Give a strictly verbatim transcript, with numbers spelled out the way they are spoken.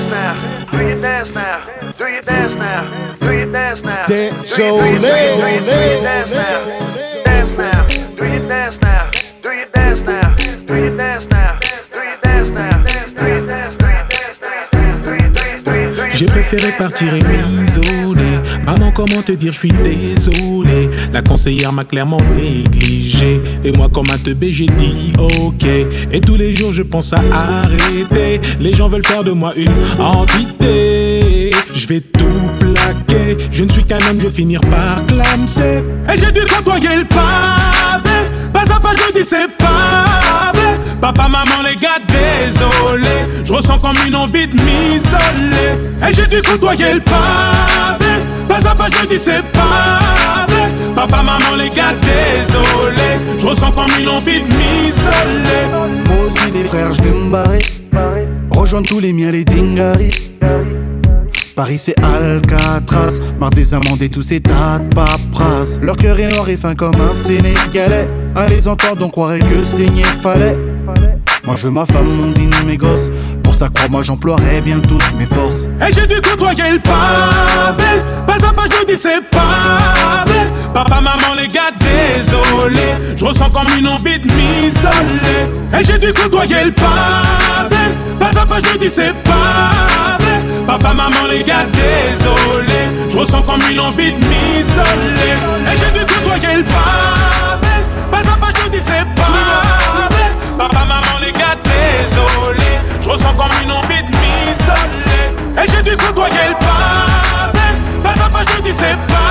now? Do you dance now? Do you dance now? Do you dance now? Dance, do you, do you, do you, do you, do you dance now? Dance now. Do you dance now? Do you dance now? Do you dance now? Do you dance now? Do you dance now? J'ai préféré partir et m'isoler. Maman, comment te dire, je suis désolé. La conseillère m'a clairement négligé. Et moi, comme un teubé, j'ai dit ok. Et tous les jours, je pense à arrêter. Les gens veulent faire de moi une entité. Je vais tout plaquer. Je ne suis qu'un homme, je vais finir par clamser. Et j'ai dû côtoyer le pavé. Pas à pas, je dis c'est pas vrai. Papa, maman, les gars, désolé. Je ressens comme une envie de m'isoler. Et j'ai dû côtoyer le pavé. Pas à pas, je dis c'est pas vrai. Papa, maman, les gars, désolé. Je ressens comme une envie de m'isoler. Moi aussi les frères, je vais me barrer. Rejoindre tous les miens, les dingaris. Paris c'est Alcatraz. Marre des amendes et tous ces tas de paperasses. Leur cœur est noir et fin comme un Sénégalais. À les entendre on croirait que saigner fallait. Moi je veux ma femme, mon dîner, mes gosses. Pour ça crois-moi j'emploierai bien toutes mes forces. Et j'ai dû côtoyer le pavé. Pas à pas je dis c'est pas vrai. Papa, maman, les gars, désolé. Je ressens comme une envie de m'isoler. Et j'ai dû côtoyer le pavé. Pas à pas je dis c'est pas vrai. Papa, maman, les gars, désolé. Je ressens comme une envie de m'isoler. Et j'ai dû côtoyer le pavé. Pas à pas je dis c'est pas vrai. Papa, maman, les gars, désolé. Je ressens comme une envie de m'isoler. Et j'ai dû côtoyer le pavé. Pas à pas je dis c'est pas